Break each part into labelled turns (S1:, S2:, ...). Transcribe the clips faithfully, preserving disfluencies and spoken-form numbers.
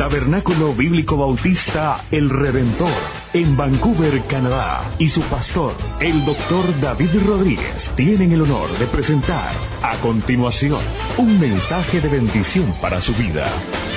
S1: Tabernáculo Bíblico Bautista El Redentor, en Vancouver, Canadá, y su pastor, el doctor David Rodríguez, tienen el honor de presentar a continuación un mensaje de bendición para su vida.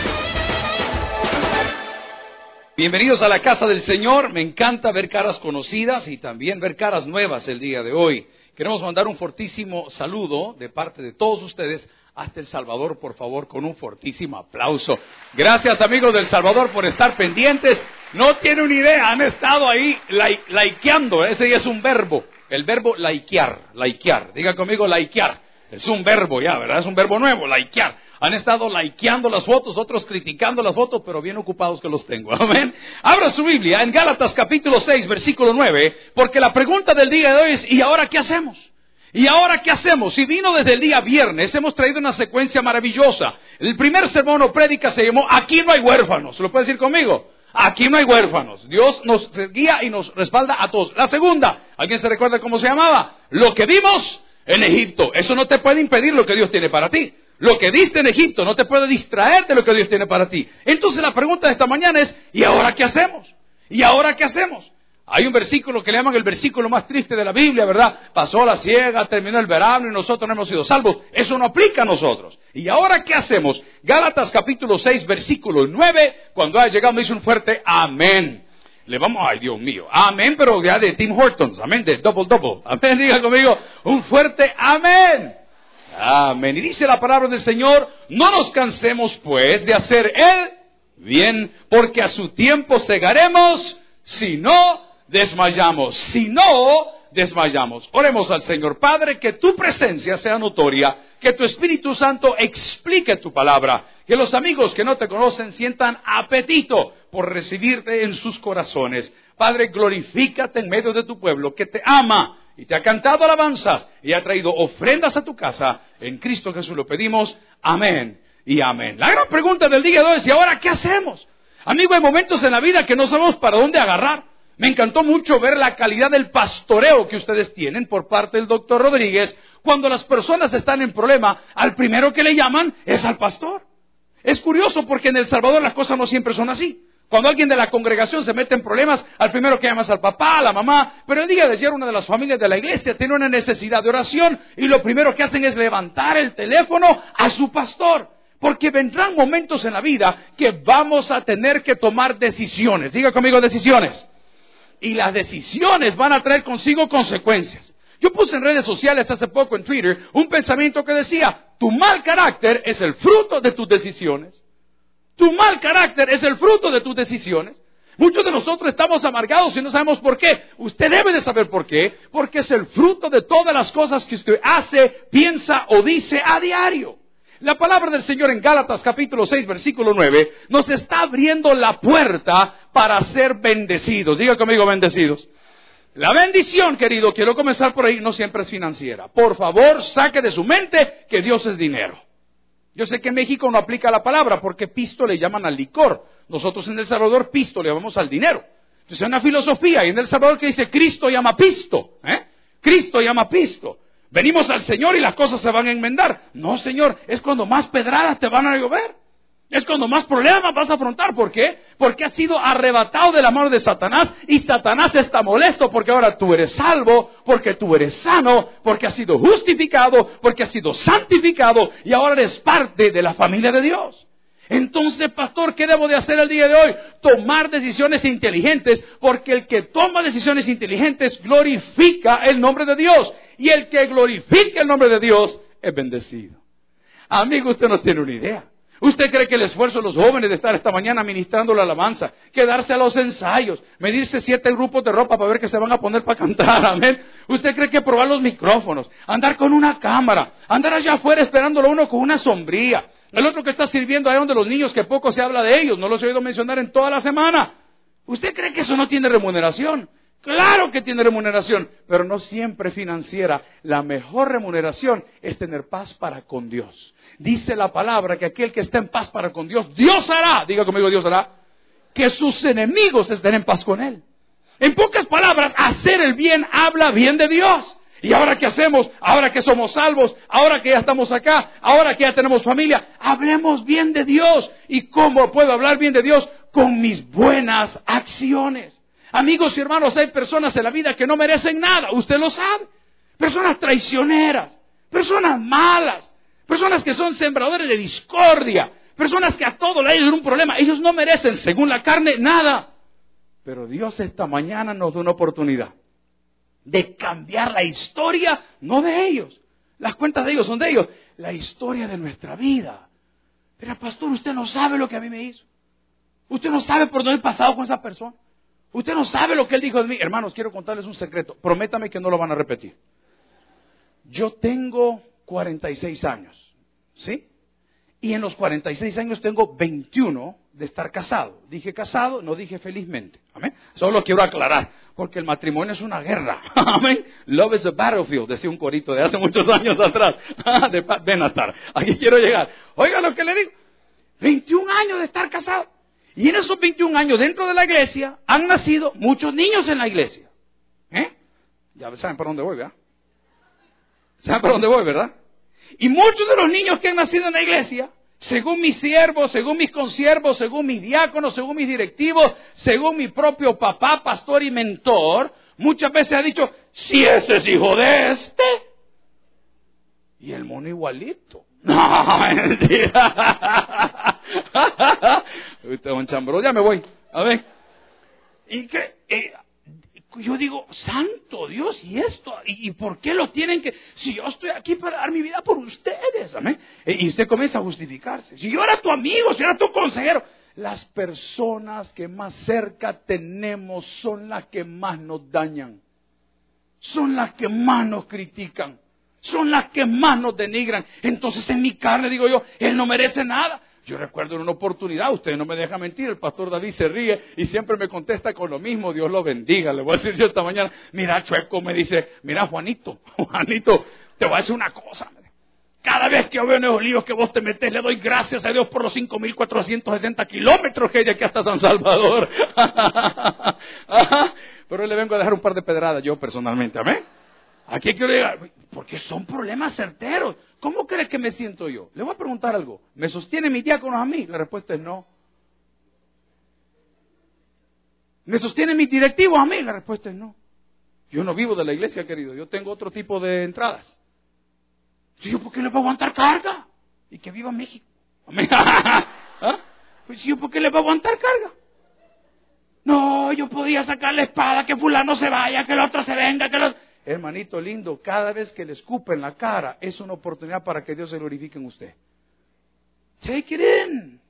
S2: Bienvenidos a la casa del Señor. Me encanta ver caras conocidas y también ver caras nuevas el día de hoy. Queremos mandar un fortísimo saludo de parte de todos ustedes hasta El Salvador, por favor, con un fortísimo aplauso. Gracias, amigos del Salvador, por estar pendientes. No tienen una idea, han estado ahí like, likeando. Ese ya es un verbo, el verbo likear, likear. Diga conmigo, likear. Es un verbo ya, ¿verdad? Es un verbo nuevo, likear. Han estado likeando las fotos, otros criticando las fotos, pero bien ocupados que los tengo. Amén. Abra su Biblia en Gálatas capítulo seis, versículo nueve, porque la pregunta del día de hoy es, ¿y ahora qué hacemos? ¿Y ahora qué hacemos? Si vino desde el día viernes, hemos traído una secuencia maravillosa. El primer sermón o prédica se llamó Aquí no hay huérfanos. ¿Lo puede decir conmigo? Aquí no hay huérfanos. Dios nos guía y nos respalda a todos. La segunda, ¿alguien se recuerda cómo se llamaba? Lo que vimos en Egipto. Eso no te puede impedir lo que Dios tiene para ti. Lo que viste en Egipto no te puede distraer de lo que Dios tiene para ti. Entonces la pregunta de esta mañana es, ¿y ahora qué hacemos? ¿Y ahora qué hacemos? Hay un versículo que le llaman el versículo más triste de la Biblia, ¿verdad? Pasó la siega, terminó el verano y nosotros no hemos sido salvos. Eso no aplica a nosotros. ¿Y ahora qué hacemos? Gálatas capítulo seis, versículo nueve, cuando ha llegado me dice un fuerte amén. Le vamos, ay Dios mío, amén, pero ya de Tim Hortons, amén, de double double. Amén, diga conmigo, un fuerte amén. Amén. Y dice la palabra del Señor, no nos cansemos pues de hacer el bien, porque a su tiempo segaremos si no desmayamos, si no desmayamos. Oremos al Señor. Padre, que tu presencia sea notoria, que tu Espíritu Santo explique tu palabra, que los amigos que no te conocen sientan apetito por recibirte en sus corazones. Padre, glorifícate en medio de tu pueblo que te ama y te ha cantado alabanzas y ha traído ofrendas a tu casa. En Cristo Jesús lo pedimos. Amén y amén. La gran pregunta del día de hoy es, ¿y ahora qué hacemos? Amigo, hay momentos en la vida que no sabemos para dónde agarrar. Me encantó mucho ver la calidad del pastoreo que ustedes tienen por parte del doctor Rodríguez. Cuando las personas están en problema, al primero que le llaman es al pastor. Es curioso porque en El Salvador las cosas no siempre son así. Cuando alguien de la congregación se mete en problemas, al primero que llamas es al papá, a la mamá. Pero el día de ayer una de las familias de la iglesia tiene una necesidad de oración y lo primero que hacen es levantar el teléfono a su pastor. Porque vendrán momentos en la vida que vamos a tener que tomar decisiones. Diga conmigo, decisiones. Y las decisiones van a traer consigo consecuencias. Yo puse en redes sociales hace poco en Twitter un pensamiento que decía, tu mal carácter es el fruto de tus decisiones. Tu mal carácter es el fruto de tus decisiones. Muchos de nosotros estamos amargados y no sabemos por qué. Usted debe de saber por qué. Porque es el fruto de todas las cosas que usted hace, piensa o dice a diario. La palabra del Señor en Gálatas capítulo seis, versículo nueve, nos está abriendo la puerta para ser bendecidos. Diga conmigo, bendecidos. La bendición, querido, quiero comenzar por ahí, no siempre es financiera. Por favor, saque de su mente que Dios es dinero. Yo sé que en México no aplica la palabra porque pisto le llaman al licor. Nosotros en El Salvador pisto le llamamos al dinero. Entonces hay una filosofía y en El Salvador que dice Cristo llama pisto. ¿eh? Cristo llama pisto. Venimos al Señor y las cosas se van a enmendar. No, Señor, es cuando más pedradas te van a llover. Es cuando más problemas vas a afrontar. ¿Por qué? Porque has sido arrebatado de la mano de Satanás y Satanás está molesto porque ahora tú eres salvo, porque tú eres sano, porque has sido justificado, porque has sido santificado y ahora eres parte de la familia de Dios. Entonces, pastor, ¿qué debo de hacer el día de hoy? Tomar decisiones inteligentes, porque el que toma decisiones inteligentes glorifica el nombre de Dios. Y el que glorifica el nombre de Dios es bendecido. Amigo, usted no tiene una idea. ¿Usted cree que el esfuerzo de los jóvenes de estar esta mañana ministrando la alabanza, quedarse a los ensayos, medirse siete grupos de ropa para ver qué se van a poner para cantar, amén? ¿Usted cree que probar los micrófonos, andar con una cámara, andar allá afuera esperándolo uno con una sombría? El otro que está sirviendo ahí donde los niños, que poco se habla de ellos, no los he oído mencionar en toda la semana. ¿Usted cree que eso no tiene remuneración? Claro que tiene remuneración, pero no siempre financiera. La mejor remuneración es tener paz para con Dios. Dice la palabra que aquel que está en paz para con Dios, Dios hará, diga conmigo, Dios hará, que sus enemigos estén en paz con él. En pocas palabras, hacer el bien habla bien de Dios. ¿Y ahora qué hacemos? Ahora que somos salvos, ahora que ya estamos acá, ahora que ya tenemos familia, hablemos bien de Dios. ¿Y cómo puedo hablar bien de Dios? Con mis buenas acciones. Amigos y hermanos, hay personas en la vida que no merecen nada, usted lo sabe. Personas traicioneras, personas malas, personas que son sembradores de discordia, personas que a todo le hay un problema. Ellos no merecen, según la carne, nada. Pero Dios esta mañana nos da una oportunidad de cambiar la historia, no de ellos. Las cuentas de ellos son de ellos. La historia de nuestra vida. Pero pastor, usted no sabe lo que a mí me hizo. Usted no sabe por dónde he pasado con esa persona. Usted no sabe lo que él dijo de mí. Hermanos, quiero contarles un secreto. Prométame que no lo van a repetir. Yo tengo cuarenta y seis años. ¿Sí? Y en los cuarenta y seis años tengo veintiuno de estar casado. Dije casado, no dije felizmente. Amén. Solo quiero aclarar, porque el matrimonio es una guerra. Amén. Love is a battlefield, decía un corito de hace muchos años atrás. De Pat Benatar. Aquí quiero llegar. Oiga lo que le digo. veintiún años de estar casado. Y en esos veintiún años dentro de la iglesia han nacido muchos niños en la iglesia. ¿Eh? Ya saben por dónde voy, ¿verdad? ¿Saben por dónde voy, verdad? Y muchos de los niños que han nacido en la iglesia, según mis siervos, según mis consiervos, según mis diáconos, según mis directivos, según mi propio papá, pastor y mentor, muchas veces ha dicho, si ese es hijo de este. Y el mono igualito. No, mentira. Usted es un chambro, ya me voy. A ver. ¿Y qué? Eh, Yo digo, santo Dios, ¿y esto? ¿Y, ¿Y por qué lo tienen que...? Si yo estoy aquí para dar mi vida por ustedes, amén. Y usted comienza a justificarse. Si yo era tu amigo, si era tu consejero. Las personas que más cerca tenemos son las que más nos dañan. Son las que más nos critican. Son las que más nos denigran. Entonces en mi carne digo yo, él no merece nada. Yo recuerdo en una oportunidad, usted no me deja mentir, el pastor David se ríe y siempre me contesta con lo mismo, Dios lo bendiga. Le voy a decir yo esta mañana, mira Chueco, me dice, mira Juanito, Juanito, te voy a decir una cosa. Cada vez que yo veo en esos líos que vos te metes, le doy gracias a Dios por los cinco mil cuatrocientos sesenta kilómetros que hay de aquí hasta San Salvador. Pero le vengo a dejar un par de pedradas yo personalmente, amén. Aquí quiero llegar, porque son problemas certeros. ¿Cómo crees que me siento yo? Le voy a preguntar algo. ¿Me sostienen mis diáconos a mí? La respuesta es no. ¿Me sostienen mis directivos a mí? La respuesta es no. Yo no vivo de la iglesia, querido. Yo tengo otro tipo de entradas. ¿Yo por qué le voy a aguantar carga? Y que viva México. ¿Ah? Pues yo por qué le voy a aguantar carga. No, yo podía sacar la espada, que fulano se vaya, que el otro se venga, que el otro... Hermanito lindo, cada vez que le escupen la cara es una oportunidad para que Dios se glorifique en usted. Take it in.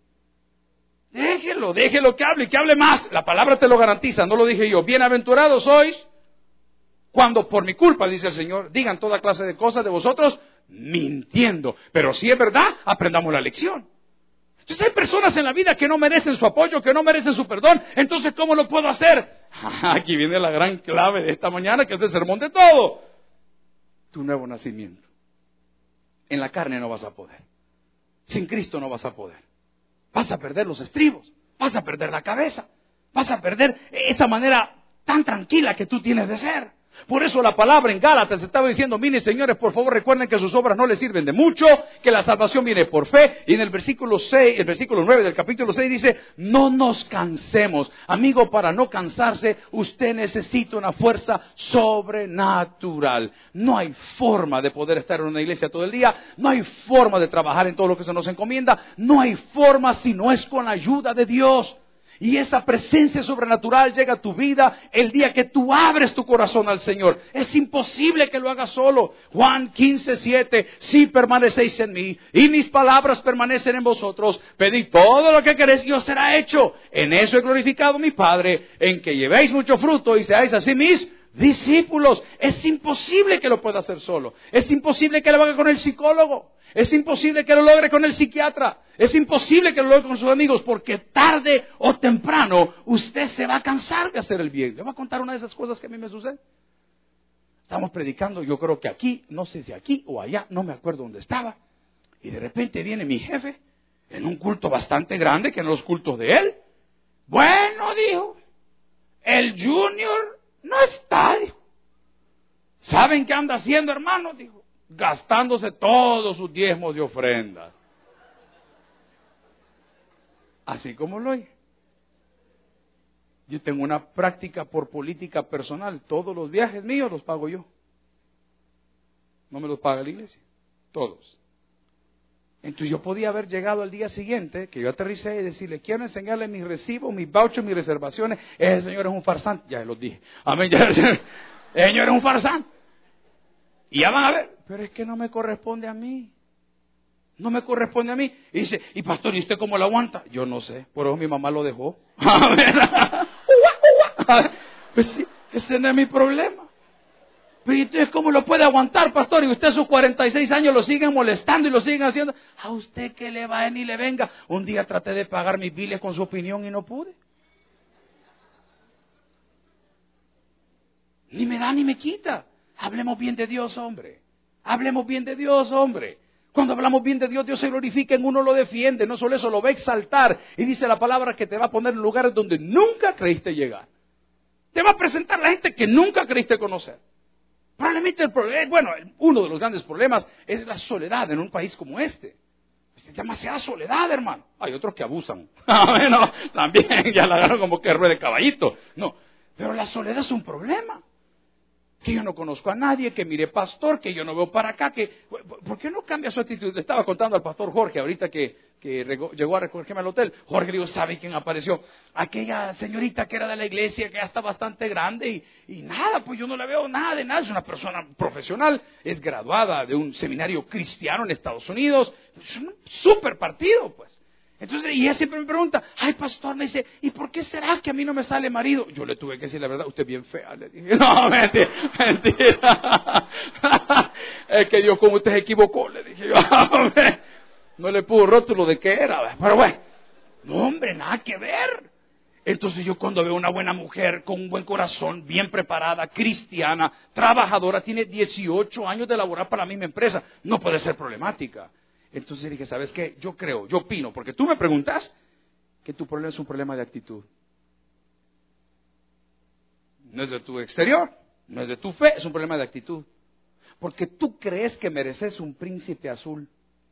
S2: Déjelo, déjelo que hable y que hable más. La palabra te lo garantiza, no lo dije yo. Bienaventurados sois cuando por mi culpa, dice el Señor, digan toda clase de cosas de vosotros mintiendo. Pero si es verdad, aprendamos la lección. Entonces hay personas en la vida que no merecen su apoyo, que no merecen su perdón. Entonces, ¿cómo lo puedo hacer? Aquí viene la gran clave de esta mañana, que es el sermón de todo. Tu nuevo nacimiento. En la carne no vas a poder. Sin Cristo no vas a poder. Vas a perder los estribos. Vas a perder la cabeza. Vas a perder esa manera tan tranquila que tú tienes de ser. Por eso la palabra en Gálatas estaba diciendo, miren señores, por favor recuerden que sus obras no les sirven de mucho, que la salvación viene por fe. Y en el versículo seis, el versículo nueve del capítulo seis dice, no nos cansemos. Amigo, para no cansarse, usted necesita una fuerza sobrenatural. No hay forma de poder estar en una iglesia todo el día, no hay forma de trabajar en todo lo que se nos encomienda, no hay forma si no es con la ayuda de Dios. Y esa presencia sobrenatural llega a tu vida el día que tú abres tu corazón al Señor. Es imposible que lo hagas solo. Juan quince, siete, si permanecéis en mí y mis palabras permanecen en vosotros, pedid todo lo que queréis y os será hecho. En eso he glorificado a mi Padre, en que llevéis mucho fruto y seáis así mis discípulos. Es imposible que lo pueda hacer solo. Es imposible que lo haga con el psicólogo. Es imposible que lo logre con el psiquiatra. Es imposible que lo logre con sus amigos, porque tarde o temprano usted se va a cansar de hacer el bien. Le voy a contar una de esas cosas que a mí me sucede. Estamos predicando, yo creo que aquí, no sé si aquí o allá, no me acuerdo dónde estaba. Y de repente viene mi jefe en un culto bastante grande, que en los cultos de él. Bueno, dijo, el Junior no está, dijo. ¿Saben qué anda haciendo, hermano? Dijo, gastándose todos sus diezmos de ofrendas. Así como lo oye. Yo tengo una práctica por política personal. Todos los viajes míos los pago yo. No me los paga la iglesia. Todos. Entonces yo podía haber llegado al día siguiente, que yo aterricé y decirle, quiero enseñarle mis recibos, mis vouchers, mis reservaciones. Ese señor es un farsante. Ya los dije. Amén. Ya, ese señor es un farsante. Y ya van a ver. Pero es que no me corresponde a mí. No me corresponde a mí. Y dice, y pastor, ¿y usted cómo lo aguanta? Yo no sé. Por eso mi mamá lo dejó. A ver. Pues sí, ese no es mi problema. Pero entonces, ¿cómo lo puede aguantar, pastor? Y usted a sus cuarenta y seis años lo siguen molestando y lo siguen haciendo. A usted que le va ni le venga. Un día traté de pagar mis biles con su opinión y no pude. Ni me da ni me quita. Hablemos bien de Dios, hombre. Hablemos bien de Dios, hombre. Cuando hablamos bien de Dios, Dios se glorifica, en uno lo defiende. No solo eso, lo va a exaltar. Y dice la palabra que te va a poner en lugares donde nunca creíste llegar. Te va a presentar la gente que nunca creíste conocer. Probablemente el problema, bueno, uno de los grandes problemas es la soledad en un país como este. Es demasiada soledad, hermano. Hay otros que abusan. Bueno, también ya la agarran como que ruede de caballito. No, pero la soledad es un problema. Que yo no conozco a nadie, que mire pastor, que yo no veo para acá, que ¿por qué no cambia su actitud? Le estaba contando al pastor Jorge ahorita que, que regó, llegó a recogerme al hotel. Jorge le digo, ¿sabe quién apareció? Aquella señorita que era de la iglesia, que ya está bastante grande y, y nada, pues yo no le veo nada de nada. Es una persona profesional, es graduada de un seminario cristiano en Estados Unidos. Es un súper partido, pues. Entonces, y ella siempre me pregunta, ay pastor, me dice, ¿y por qué será que a mí no me sale marido? Yo le tuve que decir la verdad, usted es bien fea, le dije, no, mentira, mentira, es que Dios con usted se equivocó, le dije yo, no le pudo rótulo de qué era, pero bueno, no hombre, nada que ver. Entonces yo cuando veo una buena mujer con un buen corazón, bien preparada, cristiana, trabajadora, tiene dieciocho años de laborar para la misma empresa, no puede ser problemática. Entonces dije, ¿sabes qué? Yo creo, yo opino, porque tú me preguntas que tu problema es un problema de actitud. No es de tu exterior, no es de tu fe, es un problema de actitud. Porque tú crees que mereces un príncipe azul.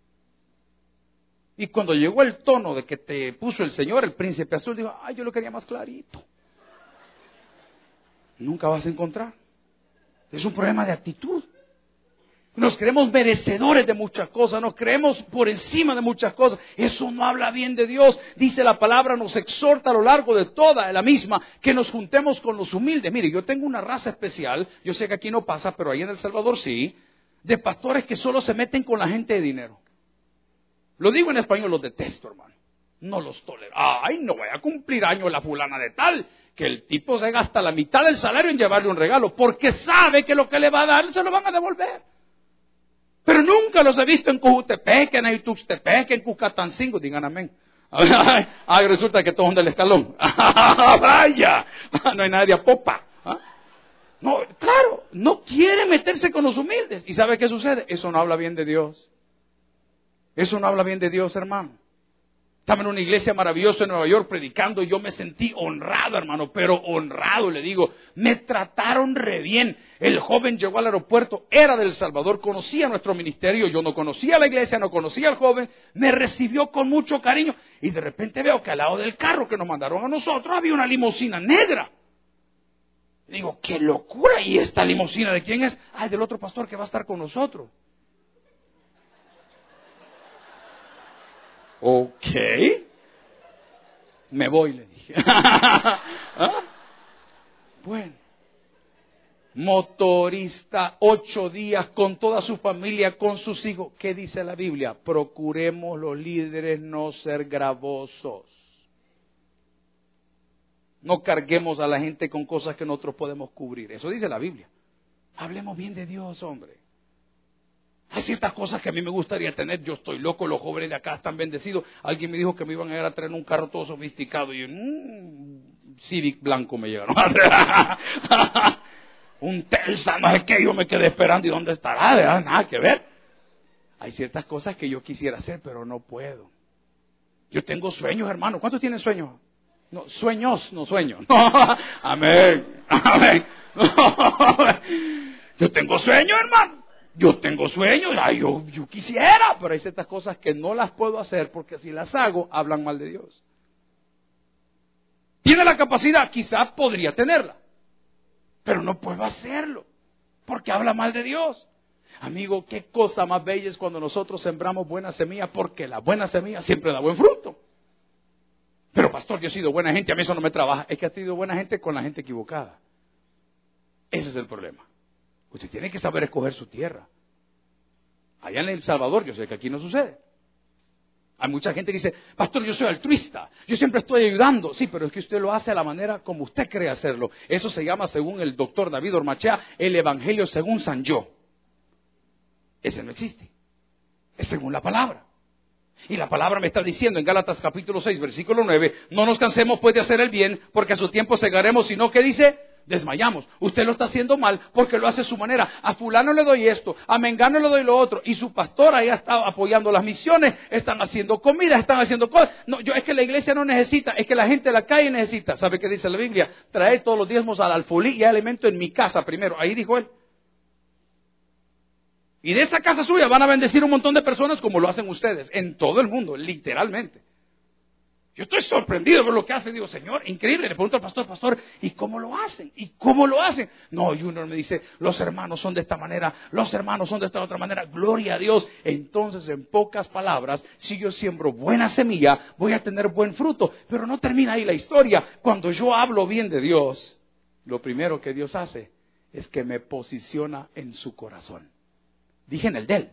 S2: Y cuando llegó el tono de que te puso el Señor, el príncipe azul, digo, ay, yo lo quería más clarito. Nunca vas a encontrar. Es un problema de actitud. Nos creemos merecedores de muchas cosas, nos creemos por encima de muchas cosas. Eso no habla bien de Dios. Dice la palabra, nos exhorta a lo largo de toda la misma, que nos juntemos con los humildes. Mire, yo tengo una raza especial, yo sé que aquí no pasa, pero ahí en El Salvador sí, de pastores que solo se meten con la gente de dinero. Lo digo en español, los detesto, hermano. No los tolero. Ay, no voy a cumplir años la fulana de tal, que el tipo se gasta la mitad del salario en llevarle un regalo, porque sabe que lo que le va a dar se lo van a devolver. Pero nunca los he visto en Cojutepec, en Aituxtepec, en Cuscatancingo, digan amén. Ay, ay, resulta que todos son del escalón. Vaya, no hay nadie a popa. ¿Ah? No, claro, no quiere meterse con los humildes. ¿Y sabe qué sucede? Eso no habla bien de Dios. Eso no habla bien de Dios, hermano. Estaba en una iglesia maravillosa en Nueva York predicando y yo me sentí honrado, hermano, pero honrado, le digo. Me trataron re bien. El joven llegó al aeropuerto, era de El Salvador, conocía nuestro ministerio, yo no conocía la iglesia, no conocía al joven, me recibió con mucho cariño y de repente veo que al lado del carro que nos mandaron a nosotros había una limusina negra. Digo, qué locura, ¿y esta limusina de quién es? Ah, del otro pastor que va a estar con nosotros. Ok, me voy, le dije. ¿Ah? Bueno, motorista, ocho días con toda su familia, con sus hijos. ¿Qué dice la Biblia? Procuremos los líderes no ser gravosos. No carguemos a la gente con cosas que nosotros podemos cubrir. Eso dice la Biblia. Hablemos bien de Dios, hombre. Hay ciertas cosas que a mí me gustaría tener. Yo estoy loco, los jóvenes de acá están bendecidos. Alguien me dijo que me iban a ir a traer un carro todo sofisticado. Y un mmm, Civic blanco me llegaron. Un Telsa, no sé qué. Yo me quedé esperando. ¿Y dónde estará? De nada que ver. Hay ciertas cosas que yo quisiera hacer, pero no puedo. Yo tengo sueños, hermano. ¿Cuántos tienen sueños? No, sueños, no sueños. No. Amén. Amén. No. Yo tengo sueño, hermano. Yo tengo sueño. Ay, yo, yo quisiera, pero hay ciertas cosas que no las puedo hacer porque si las hago, hablan mal de Dios. Tiene la capacidad, quizás podría tenerla, pero no puedo hacerlo porque habla mal de Dios. Amigo, qué cosa más bella es cuando nosotros sembramos buena semilla, porque la buena semilla siempre da buen fruto. Pero pastor, yo he sido buena gente, a mí eso no me trabaja. Es que has sido buena gente con la gente equivocada. Ese es el problema. Usted tiene que saber escoger su tierra. Allá en El Salvador, yo sé que aquí no sucede. Hay mucha gente que dice, pastor, yo soy altruista, yo siempre estoy ayudando. Sí, pero es que usted lo hace a la manera como usted cree hacerlo. Eso se llama, según el doctor David Ormachea, el Evangelio según San Yo. Ese no existe. Es según la palabra. Y la palabra me está diciendo en Gálatas capítulo seis, versículo nueve, no nos cansemos pues de hacer el bien, porque a su tiempo segaremos, sino que dice, desmayamos. Usted lo está haciendo mal porque lo hace a su manera. A fulano le doy esto, a mengano le doy lo otro, y su pastor ahí está apoyando las misiones, están haciendo comida, están haciendo cosas. No, yo, es que la iglesia no necesita, es que la gente de la calle necesita. ¿Sabe qué dice la Biblia? Trae todos los diezmos al alfolí y al alimento en mi casa primero. Ahí dijo él. Y de esa casa suya van a bendecir un montón de personas como lo hacen ustedes, en todo el mundo, literalmente. Yo estoy sorprendido por lo que hacen. Digo, Señor, increíble. Le pregunto al pastor, pastor, ¿y cómo lo hacen? ¿Y cómo lo hacen? No, y uno me dice, los hermanos son de esta manera, los hermanos son de esta otra manera. Gloria a Dios. Entonces, en pocas palabras, si yo siembro buena semilla, voy a tener buen fruto. Pero no termina ahí la historia. Cuando yo hablo bien de Dios, lo primero que Dios hace es que me posiciona en su corazón. Dije en el de él.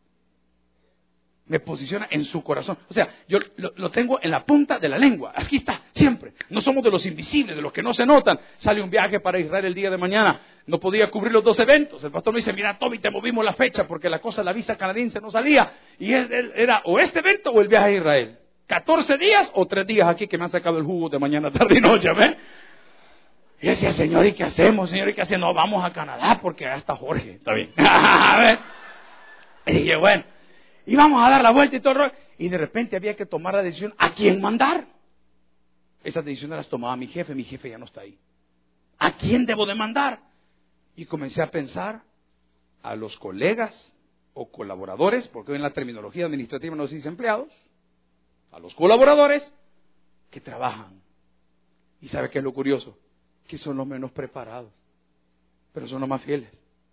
S2: Me posiciona en su corazón. O sea, yo lo, lo tengo en la punta de la lengua. Aquí está, siempre. No somos de los invisibles, de los que no se notan. Sale un viaje para Israel el día de mañana. No podía cubrir los dos eventos. El pastor me dice, mira, Toby, te movimos la fecha porque la cosa, la visa canadiense no salía. Y es, era o este evento o el viaje a Israel. catorce días o tres días aquí que me han sacado el jugo de mañana, tarde y noche, ¿ves? Y decía, Señor, ¿y qué hacemos? Señor, ¿y qué hacemos? No, vamos a Canadá porque allá está Jorge. Está bien. Y dije, bueno, íbamos a dar la vuelta y todo el rollo. Y de repente había que tomar la decisión a quién mandar. Esas decisiones las tomaba mi jefe. Mi jefe ya no está ahí. ¿A quién debo de mandar? Y comencé a pensar a los colegas o colaboradores, porque hoy en la terminología administrativa no se dice empleados, a los colaboradores que trabajan. ¿Y sabe qué es lo curioso? Que son los menos preparados, pero son los más fieles.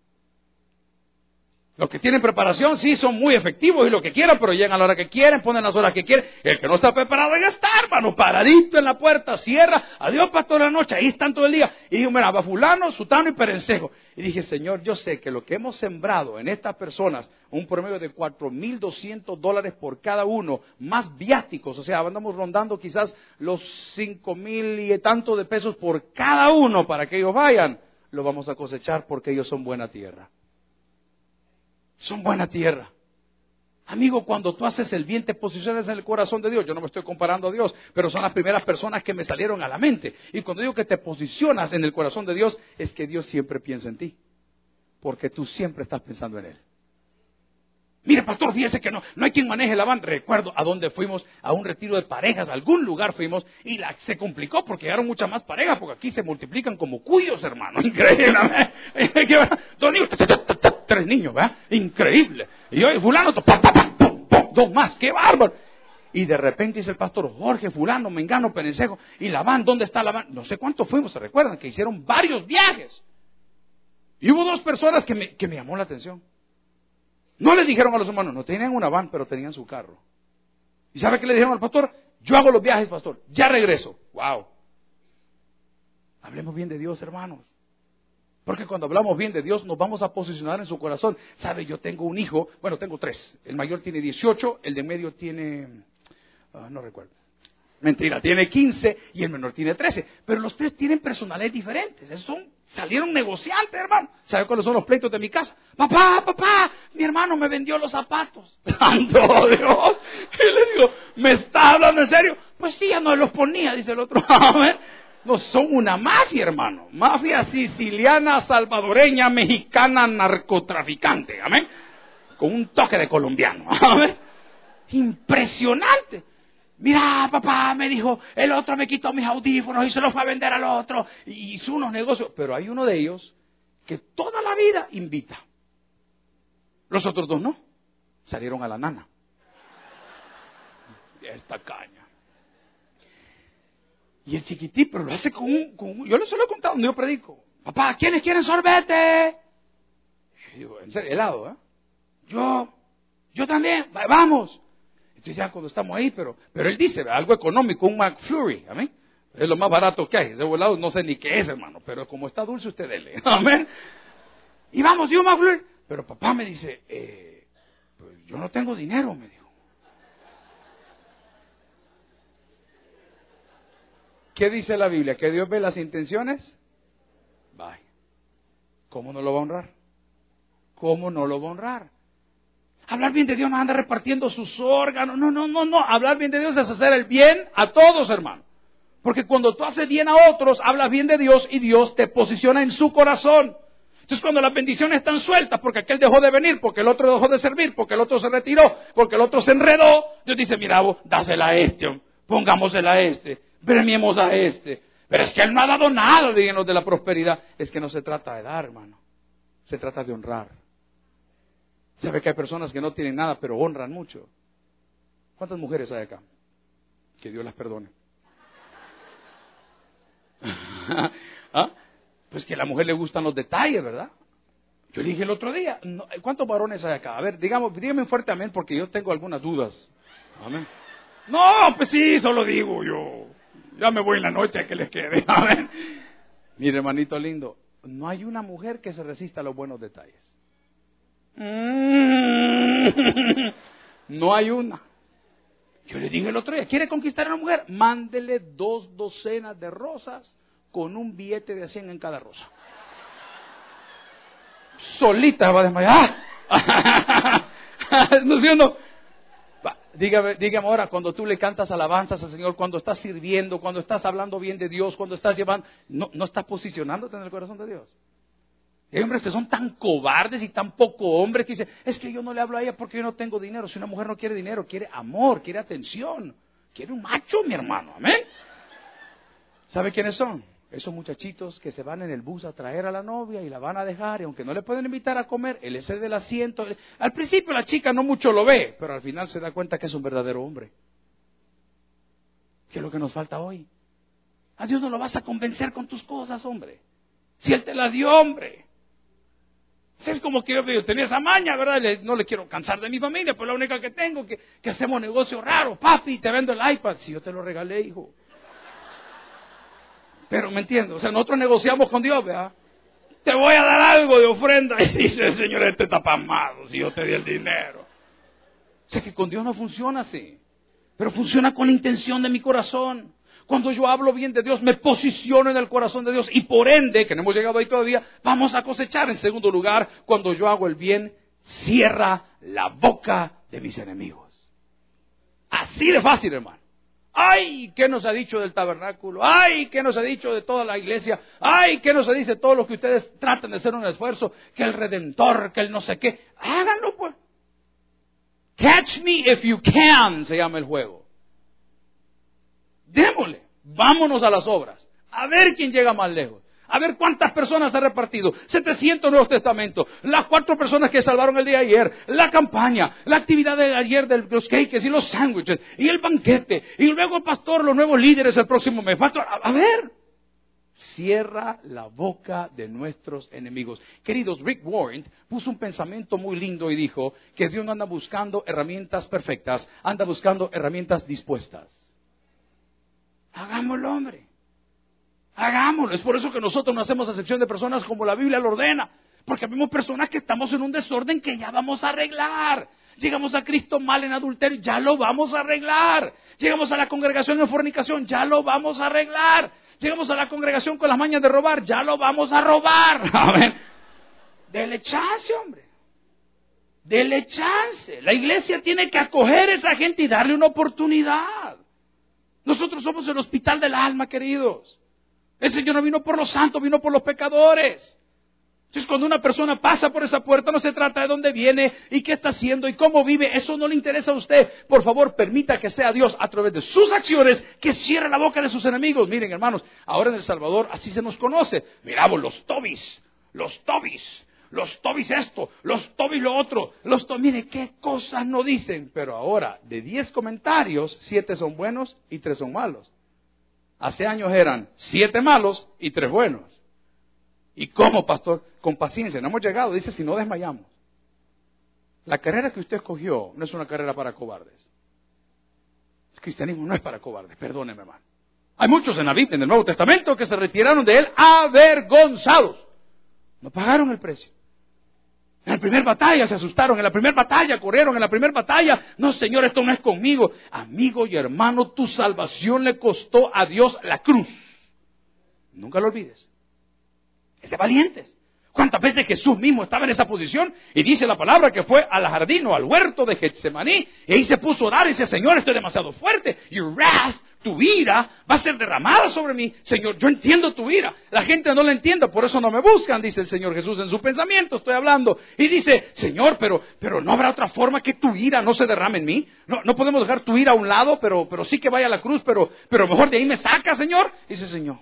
S2: Los que tienen preparación, sí, son muy efectivos y lo que quieran, pero llegan a la hora que quieren, ponen las horas que quieren. El que no está preparado ya está, hermano, paradito en la puerta, cierra. Adiós, pastor, la noche, ahí están todo el día. Y dijo, mira, va fulano, sutano y perencejo. Y dije, Señor, yo sé que lo que hemos sembrado en estas personas, un promedio de cuatro mil doscientos dólares por cada uno, más viáticos, o sea, andamos rondando quizás los cinco mil y tanto de pesos por cada uno para que ellos vayan, lo vamos a cosechar porque ellos son buena tierra. Son buena tierra. Amigo, cuando tú haces el bien, te posicionas en el corazón de Dios. Yo no me estoy comparando a Dios, pero son las primeras personas que me salieron a la mente. Y cuando digo que te posicionas en el corazón de Dios, es que Dios siempre piensa en ti. Porque tú siempre estás pensando en Él. Mire, pastor, fíjese que no, no hay quien maneje la van. Recuerdo a dónde fuimos, a un retiro de parejas, a algún lugar fuimos, y la, se complicó porque llegaron muchas más parejas, porque aquí se multiplican como cuyos, hermano. Increíble. Dos niños, tres niños, ¿verdad? Increíble. Y yo, fulano, pa, pa, pa, pum, pum, dos más, qué bárbaro. Y de repente dice el pastor, Jorge, fulano, mengano, perencejo, y la van, ¿dónde está la van? No sé cuántos fuimos, se recuerdan, que hicieron varios viajes. Y hubo dos personas que me, que me llamó la atención. No le dijeron a los hermanos, no tenían una van, pero tenían su carro. ¿Y sabe qué le dijeron al pastor? Yo hago los viajes, pastor, ya regreso. ¡Wow! Hablemos bien de Dios, hermanos. Porque cuando hablamos bien de Dios, nos vamos a posicionar en su corazón. ¿Sabe? Yo tengo un hijo, bueno, tengo tres. El mayor tiene dieciocho, el de medio tiene, uh, no recuerdo. Mentira, tiene quince y el menor tiene trece. Pero los tres tienen personalidades diferentes. Esos son, salieron negociantes, hermano. ¿Sabe cuáles son los pleitos de mi casa? Papá, papá, mi hermano me vendió los zapatos. ¡Santo Dios! ¿Qué le digo? ¿Me está hablando en serio? Pues sí, ya no los ponía, dice el otro. No, son una mafia, hermano. Mafia siciliana, salvadoreña, mexicana, narcotraficante. Amén. Con un toque de colombiano. Amén. Impresionante. Mira, papá, me dijo, el otro me quitó mis audífonos y se los fue a vender al otro. Y hizo unos negocios. Pero hay uno de ellos que toda la vida invita. Los otros dos no. Salieron a la nana. Esta caña. Y el chiquitito, pero lo hace con un, con un... Yo les lo he contado cuando yo predico. Papá, ¿quiénes quieren sorbete? Yo digo, en serio, helado, ¿eh? Yo, yo también, vamos. Entonces ya cuando estamos ahí, pero, pero él dice, algo económico, un McFlurry, amén. Es lo más barato que hay. Ese helado no sé ni qué es, hermano, pero como está dulce, usted dele, amén. Y vamos, dio un McFlurry. Pero papá me dice, eh, pues yo no tengo dinero, me dijo. ¿Qué dice la Biblia? ¿Que Dios ve las intenciones? Vaya. ¿Cómo no lo va a honrar? ¿Cómo no lo va a honrar? Hablar bien de Dios no anda repartiendo sus órganos. No, no, no, no. Hablar bien de Dios es hacer el bien a todos, hermano. Porque cuando tú haces bien a otros, hablas bien de Dios y Dios te posiciona en su corazón. Entonces cuando las bendiciones están sueltas, porque aquel dejó de venir, porque el otro dejó de servir, porque el otro se retiró, porque el otro se enredó, Dios dice, mira vos, dásela a este, pongámosela a este, premiemos a este. Pero es que Él no ha dado nada, díganos, de la prosperidad. Es que no se trata de dar, hermano. Se trata de honrar. ¿Sabe que hay personas que no tienen nada, pero honran mucho? ¿Cuántas mujeres hay acá? Que Dios las perdone. ¿Ah? Pues que a la mujer le gustan los detalles, ¿verdad? Yo dije el otro día, no, ¿cuántos varones hay acá? A ver, digamos, dígame fuerte amén, porque yo tengo algunas dudas. Amén. No, pues sí, solo digo yo. Ya me voy en la noche, que les quede. Amén. Mire, hermanito lindo, no hay una mujer que se resista a los buenos detalles. No hay una. Yo le dije el otro día, ¿quiere conquistar a una mujer? Mándele dos docenas de rosas con un billete de cien en cada rosa. Solita va a desmayar. ¿No es cierto? Dígame, dígame ahora, cuando tú le cantas alabanzas al Señor, cuando estás sirviendo, cuando estás hablando bien de Dios, cuando estás llevando, no, no estás posicionándote en el corazón de Dios. Y hay hombres que son tan cobardes y tan poco hombres que dicen, es que yo no le hablo a ella porque yo no tengo dinero. Si una mujer no quiere dinero, quiere amor, quiere atención, quiere un macho, mi hermano, amén. ¿Sabe quiénes son? Esos muchachitos que se van en el bus a traer a la novia y la van a dejar, y aunque no le pueden invitar a comer, él es el del asiento. Al principio la chica no mucho lo ve, pero al final se da cuenta que es un verdadero hombre. ¿Qué es lo que nos falta hoy? A Dios no lo vas a convencer con tus cosas, hombre. Si Él te la dio, hombre. Si es como que yo, yo tenía esa maña, ¿verdad? Le, no le quiero cansar de mi familia, pues la única que tengo, que, que hacemos negocio raro. Papi, te vendo el iPad. Si yo te lo regalé, hijo. Pero me entiendo, o sea, nosotros negociamos con Dios, ¿verdad? Te voy a dar algo de ofrenda. Y dice el Señor, este está pasmado si yo te di el dinero. O sea que con Dios no funciona así, pero funciona con la intención de mi corazón. Cuando yo hablo bien de Dios, me posiciono en el corazón de Dios y por ende, que no hemos llegado ahí todavía, vamos a cosechar. En segundo lugar, cuando yo hago el bien, cierra la boca de mis enemigos. Así de fácil, hermano. Ay, ¿qué nos ha dicho del tabernáculo? Ay, ¿qué nos ha dicho de toda la iglesia? Ay, ¿qué nos dice todo lo que ustedes tratan de hacer un esfuerzo? Que el Redentor, que el no sé qué. Háganlo, pues. Catch me if you can, se llama el juego. Démosle. Vámonos a las obras. A ver quién llega más lejos. A ver cuántas personas ha repartido. setecientos Nuevos Testamentos. Las cuatro personas que salvaron el día de ayer. La campaña. La actividad de ayer de los cakes y los sándwiches. Y el banquete. Y luego, pastor, los nuevos líderes el próximo mes. Pastor, a, a ver. Cierra la boca de nuestros enemigos. Queridos, Rick Warren puso un pensamiento muy lindo y dijo que Dios no anda buscando herramientas perfectas. Anda buscando herramientas dispuestas. Hagámoslo, hombre. Hagámoslo. Es por eso que nosotros no hacemos acepción de personas como la Biblia lo ordena. Porque vemos personas que estamos en un desorden que ya vamos a arreglar. Llegamos a Cristo mal en adulterio, ya lo vamos a arreglar. Llegamos a la congregación en fornicación, ya lo vamos a arreglar. Llegamos a la congregación con las mañas de robar, ya lo vamos a robar. Amén. Dele chance, hombre. Dele chance. La iglesia tiene que acoger a esa gente y darle una oportunidad. Nosotros somos el hospital del alma, queridos. El Señor no vino por los santos, vino por los pecadores. Entonces, cuando una persona pasa por esa puerta, no se trata de dónde viene y qué está haciendo y cómo vive. Eso no le interesa a usted. Por favor, permita que sea Dios a través de sus acciones que cierre la boca de sus enemigos. Miren, hermanos, ahora en El Salvador así se nos conoce. Miramos los tobis. los Tobis, los Tobis esto, los Tobis lo otro, los Tobis, mire qué cosas no dicen, pero ahora de diez comentarios, siete son buenos y tres son malos. Hace años eran siete malos y tres buenos. ¿Y cómo, pastor? Con paciencia, no hemos llegado, dice, si no desmayamos. La carrera que usted escogió no es una carrera para cobardes. El cristianismo no es para cobardes, perdóneme, hermano. Hay muchos en la Biblia, en el Nuevo Testamento, que se retiraron de él avergonzados. No pagaron el precio. En la primera batalla se asustaron, en la primera batalla corrieron, en la primera batalla, no, Señor, esto no es conmigo. Amigo y hermano, tu salvación le costó a Dios la cruz. Nunca lo olvides. Es de valientes. ¿Cuántas veces Jesús mismo estaba en esa posición? Y dice la palabra que fue al jardín o al huerto de Getsemaní, y ahí se puso a orar y dice, Señor, esto es demasiado fuerte. Your wrath, tu ira, va a ser derramada sobre mí. Señor, yo entiendo tu ira. La gente no la entiende, por eso no me buscan, dice el Señor Jesús en su pensamiento, estoy hablando. Y dice, Señor, pero, pero no habrá otra forma que tu ira no se derrame en mí. No, no podemos dejar tu ira a un lado, pero, pero sí que vaya a la cruz, pero, pero mejor de ahí me saca, Señor. Dice, Señor,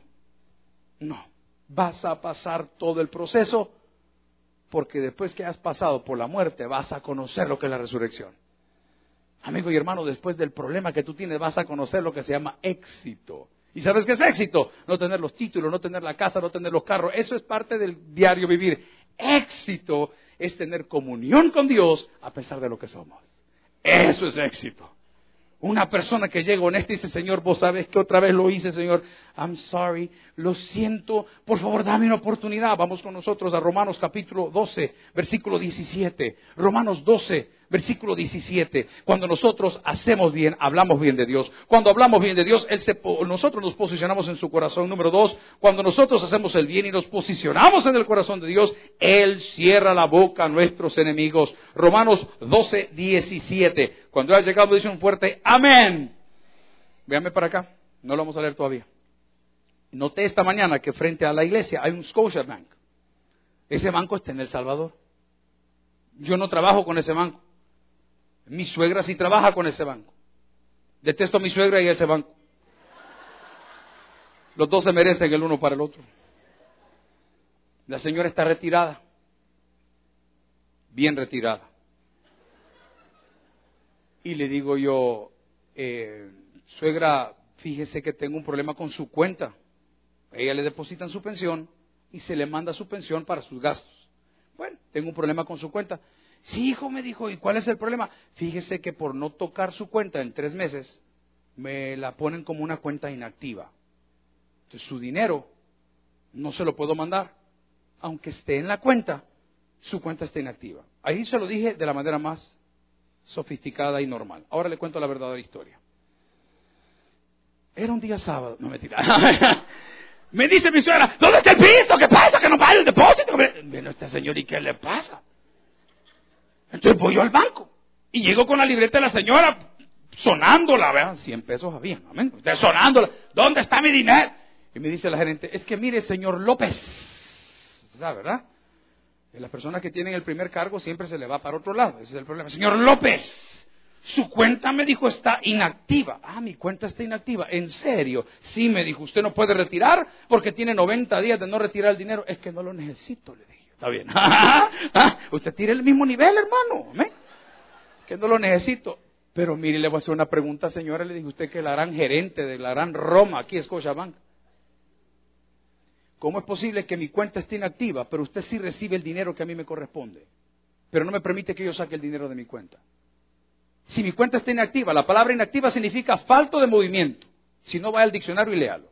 S2: no, vas a pasar todo el proceso, porque después que has pasado por la muerte vas a conocer lo que es la resurrección. Amigo y hermano, después del problema que tú tienes vas a conocer lo que se llama éxito. ¿Y sabes qué es éxito? No tener los títulos, no tener la casa, no tener los carros. Eso es parte del diario vivir. Éxito es tener comunión con Dios a pesar de lo que somos. Eso es éxito. Una persona que llega honesta y dice, Señor, vos sabes que otra vez lo hice, Señor. I'm sorry, lo siento, por favor dame una oportunidad. Vamos con nosotros a Romanos capítulo doce, versículo diecisiete. Romanos doce, versículo diecisiete. Cuando nosotros hacemos bien, hablamos bien de Dios. Cuando hablamos bien de Dios, Él se, nosotros nos posicionamos en su corazón. Número dos, cuando nosotros hacemos el bien y nos posicionamos en el corazón de Dios, Él cierra la boca a nuestros enemigos. Romanos doce, diecisiete. Cuando ha llegado dice un fuerte amén. Véame para acá, no lo vamos a leer todavía. Noté esta mañana que frente a la iglesia hay un Scotiabank. Ese banco está en El Salvador. Yo no trabajo con ese banco. Mi suegra sí trabaja con ese banco. Detesto a mi suegra y a ese banco. Los dos se merecen el uno para el otro. La señora está retirada. Bien retirada. Y le digo yo, eh, suegra, fíjese que tengo un problema con su cuenta. A ella le depositan su pensión y se le manda su pensión para sus gastos. Bueno, tengo un problema con su cuenta. Sí, hijo, me dijo, ¿y cuál es el problema? Fíjese que por no tocar su cuenta en tres meses, me la ponen como una cuenta inactiva. Entonces su dinero no se lo puedo mandar. Aunque esté en la cuenta, su cuenta está inactiva. Ahí se lo dije de la manera más sofisticada y normal. Ahora le cuento la verdadera historia. Era un día sábado. No, mentira. Me dice mi suegra, ¿dónde está el piso? ¿Qué pasa? ¿Que no paga el depósito? Bueno, este señor, ¿y qué le pasa? Entonces voy yo al banco. Y llego con la libreta de la señora, sonándola, ¿verdad? cien pesos había, amén. Usted sonándola. ¿Dónde está mi dinero? Y me dice la gerente, es que mire, señor López. ¿Sabe, verdad? Las personas que tienen el primer cargo siempre se le va para otro lado. Ese es el problema. Señor López, su cuenta, me dijo, está inactiva. Ah, mi cuenta está inactiva. ¿En serio? Sí, me dijo, usted no puede retirar porque tiene noventa días de no retirar el dinero. Es que no lo necesito, le dije. Está bien. Usted tiene el mismo nivel, hermano. ¿eh? Que no lo necesito. Pero mire, le voy a hacer una pregunta, señora. Le dije, usted que es la gran gerente de la gran Roma, aquí es Scotiabank. ¿Cómo es posible que mi cuenta esté inactiva, pero usted sí recibe el dinero que a mí me corresponde? Pero no me permite que yo saque el dinero de mi cuenta. Si mi cuenta está inactiva, la palabra inactiva significa falto de movimiento. Si no, vaya al diccionario y léalo.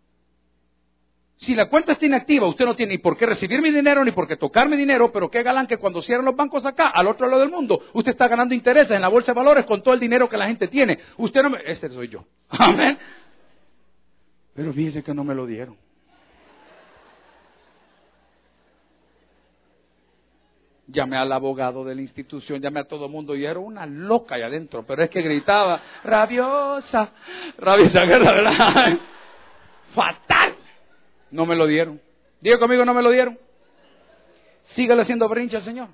S2: Si la cuenta está inactiva, usted no tiene ni por qué recibir mi dinero, ni por qué tocar mi dinero, pero qué galán que cuando cierran los bancos acá, al otro lado del mundo, usted está ganando intereses en la bolsa de valores con todo el dinero que la gente tiene. Usted no me... Este soy yo. Amén. Pero fíjese que no me lo dieron. Llamé al abogado de la institución, llamé a todo el mundo y era una loca allá adentro, pero es que gritaba, rabiosa, rabiosa, ¿verdad? Fatal. No me lo dieron. Diga conmigo, no me lo dieron. Sígale haciendo berrinche al Señor.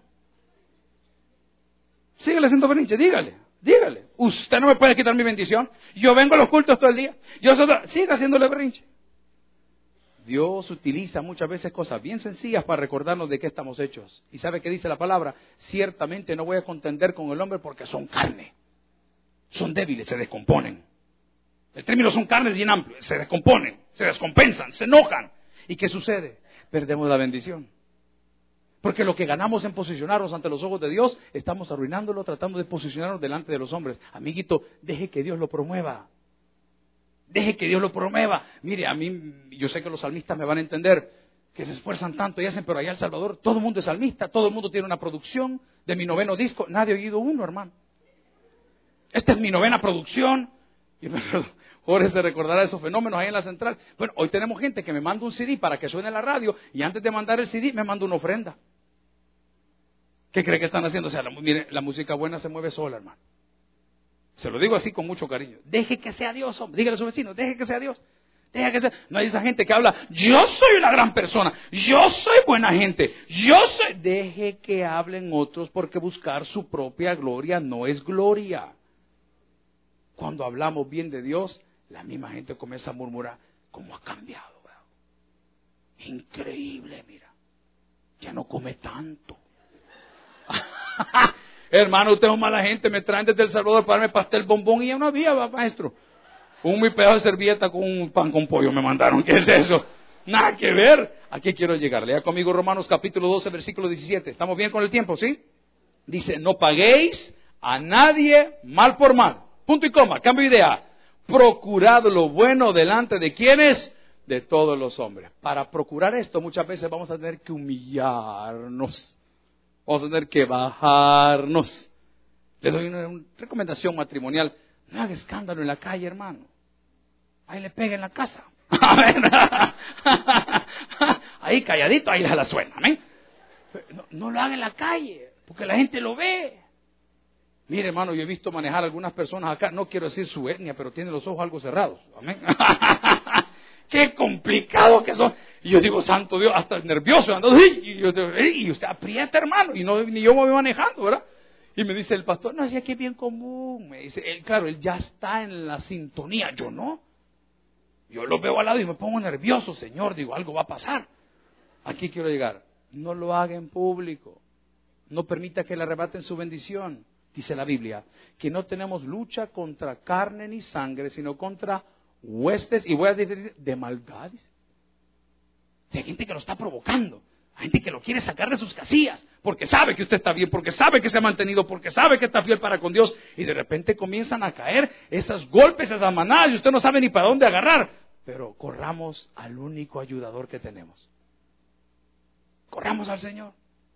S2: Sígale haciendo berrinche, dígale, dígale. Usted no me puede quitar mi bendición. Yo vengo a los cultos todo el día. Yo solo, siga haciéndole berrinche. Dios utiliza muchas veces cosas bien sencillas para recordarnos de qué estamos hechos. ¿Y sabe qué dice la palabra? Ciertamente no voy a contender con el hombre porque son carne. Son débiles, se descomponen. El término son carne bien amplio. Se descomponen, se descompensan, se enojan. ¿Y qué sucede? Perdemos la bendición. Porque lo que ganamos en posicionarnos ante los ojos de Dios, estamos arruinándolo tratando de posicionarnos delante de los hombres. Amiguito, deje que Dios lo promueva. Deje que Dios lo promueva. Mire, a mí, yo sé que los salmistas me van a entender, que se esfuerzan tanto y hacen, pero allá en El Salvador todo el mundo es salmista, todo el mundo tiene una producción de mi noveno disco. Nadie ha oído uno, hermano. Esta es mi novena producción. Y me Jorge se recordará de esos fenómenos ahí en la central. Bueno, hoy tenemos gente que me manda un C D para que suene en la radio y antes de mandar el C D me manda una ofrenda. ¿Qué cree que están haciendo? O sea, la, mire, la música buena se mueve sola, hermano. Se lo digo así con mucho cariño. Deje que sea Dios, hombre. Dígale a su vecino, deje que sea Dios. Deje que sea. No hay esa gente que habla, yo soy una gran persona, yo soy buena gente, yo soy. Deje que hablen otros porque buscar su propia gloria no es gloria. Cuando hablamos bien de Dios, la misma gente comienza a murmurar, ¿cómo ha cambiado? ¿Verdad? Increíble, mira. Ya no come tanto. Hermano, usted es mala gente, me traen desde El Salvador para darme pastel bombón y ya no había, ¿va, maestro? Un mi pedazo de servilleta con un pan con pollo me mandaron, ¿qué es eso? Nada que ver. ¿A qué quiero llegar? Lea conmigo Romanos capítulo doce, versículo diecisiete. ¿Estamos bien con el tiempo, sí? Dice, no paguéis a nadie mal por mal. Punto y coma, cambio de idea. Procurad lo bueno delante de quienes, de todos los hombres. Para procurar esto muchas veces vamos a tener que humillarnos. Vamos a tener que bajarnos. Le doy una, una recomendación matrimonial. No haga escándalo en la calle, hermano. Ahí le pega en la casa. Ahí calladito, ahí la suena. ¿Amén? No, no lo haga en la calle, porque la gente lo ve. Mire, hermano, yo he visto manejar a algunas personas acá. No quiero decir su etnia, pero tienen los ojos algo cerrados. Amén. Qué complicado que son. Y yo digo, santo Dios, hasta nervioso. Ando, y, yo, y usted aprieta, hermano. Y no, ni yo me voy manejando, ¿verdad? Y me dice el pastor, no, es que es bien común. Me dice, él, claro, él ya está en la sintonía. Yo no. Yo lo veo al lado y me pongo nervioso, Señor. Digo, algo va a pasar. Aquí quiero llegar. No lo haga en público. No permita que le arrebaten su bendición. Dice la Biblia, que no tenemos lucha contra carne ni sangre, sino contra huestes, y voy a decir, de maldades. Hay gente que lo está provocando, hay gente que lo quiere sacar de sus casillas, porque sabe que usted está bien, porque sabe que se ha mantenido, porque sabe que está fiel para con Dios, y de repente comienzan a caer esos golpes, esas manadas, y usted no sabe ni para dónde agarrar. Pero corramos al único ayudador que tenemos. Corramos al Señor.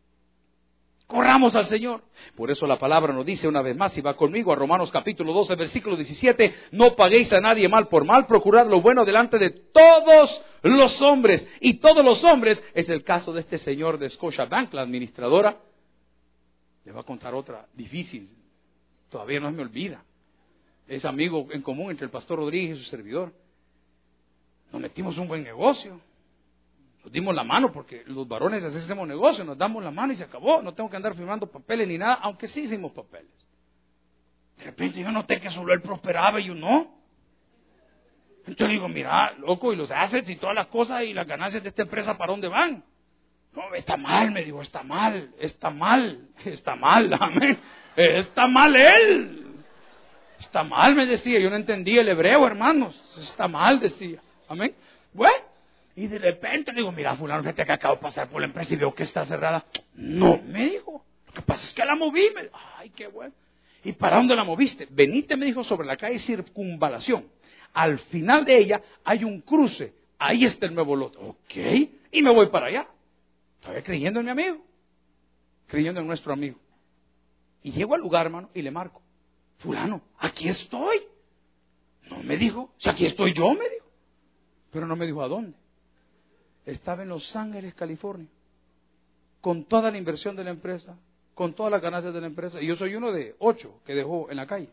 S2: Corramos al Señor. Por eso la palabra nos dice una vez más, y va conmigo a Romanos capítulo doce, versículo diecisiete, no paguéis a nadie mal por mal, procurad lo bueno delante de todos los hombres. Y todos los hombres, es el caso de este señor de Scotiabank, la administradora. Le voy a contar otra difícil, todavía no se me olvida. Es amigo en común entre el pastor Rodríguez y su servidor. Nos metimos un buen negocio. Nos dimos la mano porque los varones así hacemos negocio, nos damos la mano y se acabó. No tengo que andar firmando papeles ni nada, aunque sí hicimos papeles. De repente yo noté que solo él prosperaba y yo no. Entonces digo, mira, loco, y los assets y todas las cosas y las ganancias de esta empresa, ¿para dónde van? No, está mal, me digo, está mal, está mal, está mal, amén. Está mal él. Está mal, me decía, yo no entendía el hebreo, hermanos. Está mal, decía, amén. Bueno. Y de repente le digo, mira, fulano, fíjate que acabo de pasar por la empresa y veo que está cerrada. No, me dijo, lo que pasa es que la moví. Me dijo, ay, qué bueno. ¿Y para dónde la moviste? Venite, me dijo, sobre la calle Circunvalación. Al final de ella hay un cruce. Ahí está el nuevo lote. Ok, y me voy para allá. Todavía creyendo en mi amigo. Creyendo en nuestro amigo. Y llego al lugar, hermano, y le marco. Fulano, aquí estoy. No me dijo, si aquí estoy yo, me dijo. Pero no me dijo a dónde. Estaba en Los Ángeles, California, con toda la inversión de la empresa, con todas las ganancias de la empresa, y yo soy uno de ocho que dejó en la calle.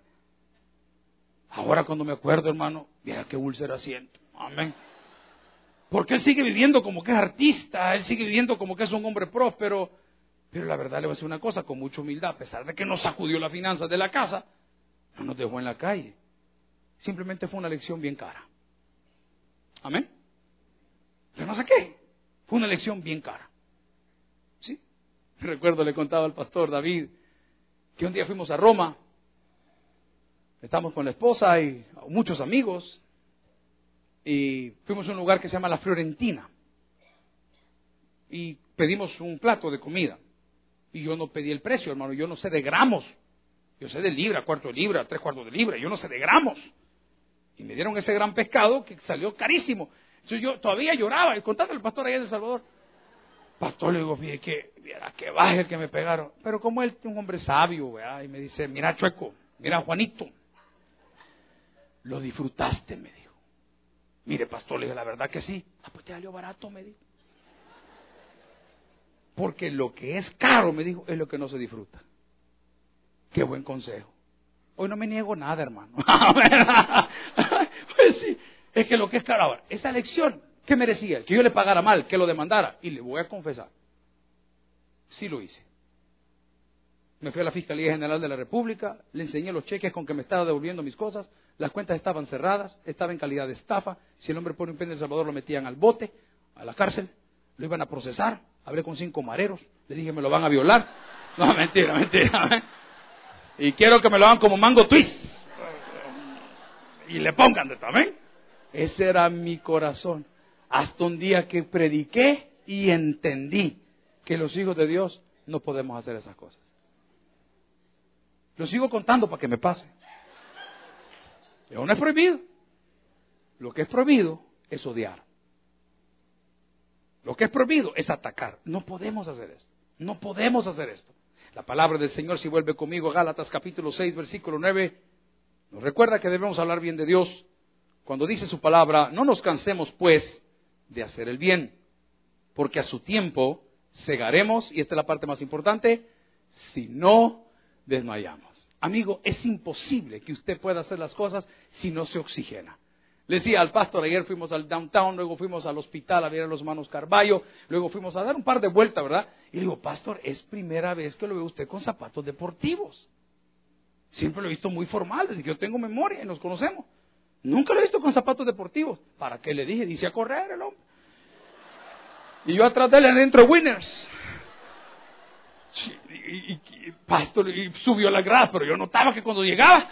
S2: Ahora cuando me acuerdo, hermano, mira qué úlcera siento, amén. Porque él sigue viviendo como que es artista, él sigue viviendo como que es un hombre próspero, pero la verdad le voy a decir una cosa, con mucha humildad, a pesar de que nos sacudió las finanzas de la casa, no nos dejó en la calle. Simplemente fue una lección bien cara. Amén. pero no sé qué. Fue una lección bien cara. ¿Sí? Recuerdo, le contaba al pastor David que un día fuimos a Roma. Estamos con la esposa y muchos amigos. Y fuimos a un lugar que se llama La Fiorentina. Y pedimos un plato de comida. Y yo no pedí el precio, hermano. Yo no sé de gramos. Yo sé de libra, cuarto de libra, tres cuartos de libra. Yo no sé de gramos. Y me dieron ese gran pescado que salió carísimo. Entonces yo todavía lloraba. Y contando al pastor allá en El Salvador. Pastor, le digo, fíjate que, mira, que baje el que me pegaron. Pero como él es un hombre sabio, ¿verdad? Y me dice, mira, Chueco, mira, Juanito. Lo disfrutaste, me dijo. Mire, pastor, le dije, la verdad que sí. Ah, pues te salió barato, me dijo. Porque lo que es caro, me dijo, es lo que no se disfruta. Qué buen consejo. Hoy no me niego nada, hermano. Pues sí, es que lo que es caro. Ahora, esa lección, ¿qué merecía? Que yo le pagara mal, que lo demandara. Y le voy a confesar, sí lo hice. Me fui a la Fiscalía General de la República, le enseñé los cheques con que me estaba devolviendo mis cosas, las cuentas estaban cerradas, estaba en calidad de estafa. Si el hombre pone un pie en El Salvador, lo metían al bote, a la cárcel, lo iban a procesar. Hablé con cinco mareros, le dije, me lo van a violar. No, mentira, mentira. Y quiero que me lo hagan como mango twist. Y le pongan de también. Ese era mi corazón. Hasta un día que prediqué y entendí que los hijos de Dios no podemos hacer esas cosas. Lo sigo contando para que me pase. Eso no es prohibido. Lo que es prohibido es odiar. Lo que es prohibido es atacar. No podemos hacer esto. No podemos hacer esto. La palabra del Señor, si vuelve conmigo a Gálatas capítulo seis, versículo nueve, nos recuerda que debemos hablar bien de Dios. Cuando dice su palabra, no nos cansemos pues de hacer el bien, porque a su tiempo segaremos, y esta es la parte más importante, si no desmayamos. Amigo, es imposible que usted pueda hacer las cosas si no se oxigena. Le decía al pastor, ayer fuimos al downtown, luego fuimos al hospital a ver a los hermanos Carballo, luego fuimos a dar un par de vueltas, ¿verdad? Y le digo, pastor, es primera vez que lo ve usted con zapatos deportivos. Siempre lo he visto muy formal, desde que yo tengo memoria y nos conocemos. Nunca lo he visto con zapatos deportivos. ¿Para qué le dije? Dice a correr el hombre. Y yo atrás de él adentro, winners. Y, y, y, pastor, y subió la grada, pero yo notaba que cuando llegaba...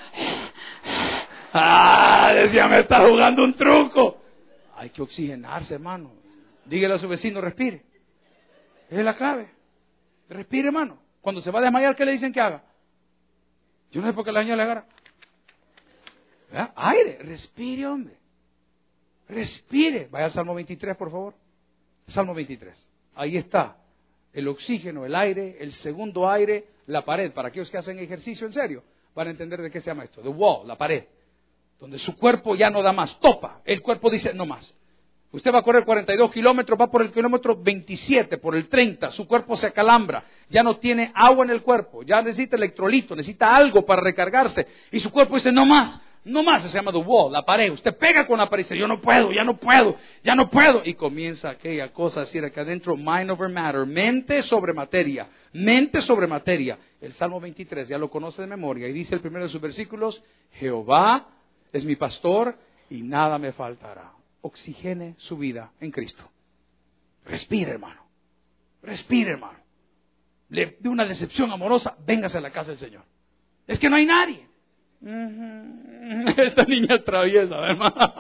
S2: Ah, decía, me está jugando un truco. Hay que oxigenarse, hermano. Dígale a su vecino, respire. Esa es la clave. Respire, hermano. Cuando se va a desmayar, ¿qué le dicen que haga? Yo no sé por qué la señora le agarra. ¿Verdad? Aire, respire, hombre. Respire. Vaya al Salmo veintitrés, por favor. Salmo veintitrés. Ahí está. El oxígeno, el aire, el segundo aire, la pared. Para aquellos que hacen ejercicio en serio, van a entender de qué se llama esto. The wall, la pared. Donde su cuerpo ya no da más, topa. El cuerpo dice, no más. Usted va a correr cuarenta y dos kilómetros, va por el kilómetro veintisiete, por el treinta, su cuerpo se acalambra, ya no tiene agua en el cuerpo, ya necesita electrolito, necesita algo para recargarse. Y su cuerpo dice, no más, no más, se llama the wall, la pared. Usted pega con la pared y dice, yo no puedo, ya no puedo, ya no puedo. Y comienza aquella cosa así acá adentro, mind over matter, mente sobre materia, mente sobre materia. El Salmo veintitrés, ya lo conoce de memoria, y dice el primero de sus versículos, Jehová es mi pastor y nada me faltará. Oxigene su vida en Cristo. Respire, hermano. Respire, hermano. Le de una decepción amorosa, véngase a la casa del Señor. Es que no hay nadie. Esta niña es traviesa, hermano.